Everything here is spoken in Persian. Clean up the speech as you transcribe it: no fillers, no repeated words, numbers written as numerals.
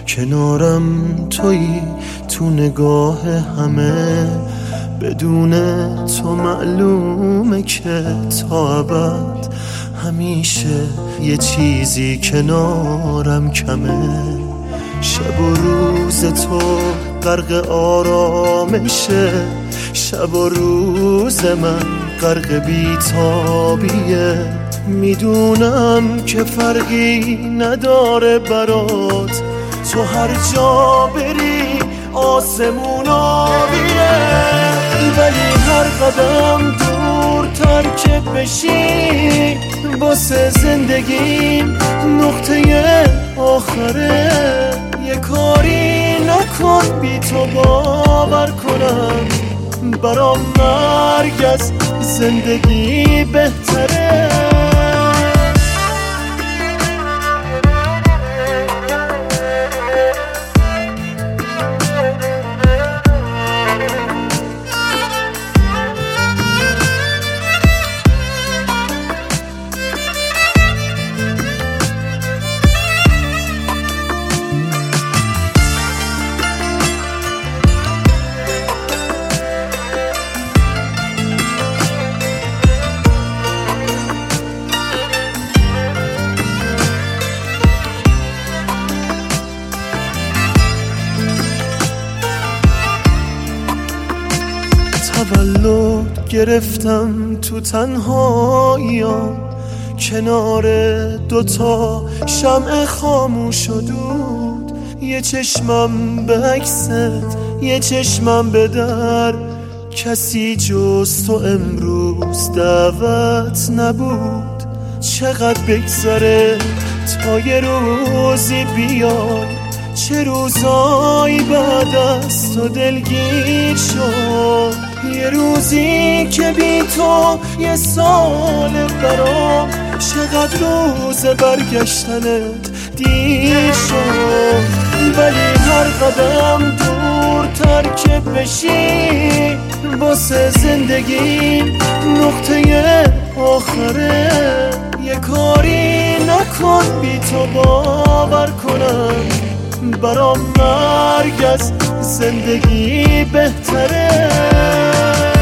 کنارم تویی تو نگاه همه، بدون تو معلومه که تا ابد همیشه یه چیزی کنارم کمه. شب و روز تو غرق آرامشه، شب و روز من غرق بیتابیه. میدونم که فرقی نداره برات، تو هر جا بری آسمون آبیه. ولی هر قدم دورتر که بشی واسه زندگیم نقطه آخره. یه کاری نکن بی تو باور کنم، برام مرگ از زندگی بهتره. تولد گرفتم تو تنهاییام، کنار دوتا شمع خاموش و دود. یه چشمم به عکست، یه چشمم به در، کسی جز تو امروز دعوت نبود. چقدر بگذره تا یه روزی بیای، چه روزایی بعد از تو دلگیر شد. یه روزی که بی تو یه سال برام، چقدر روز برگشتنت دیر شد. ولی هر قدم دورتر که بشی واسه زندگیم نقطه آخره. یه کاری نکن بی تو باور کنم، برام مرگ از زندگی بهتره.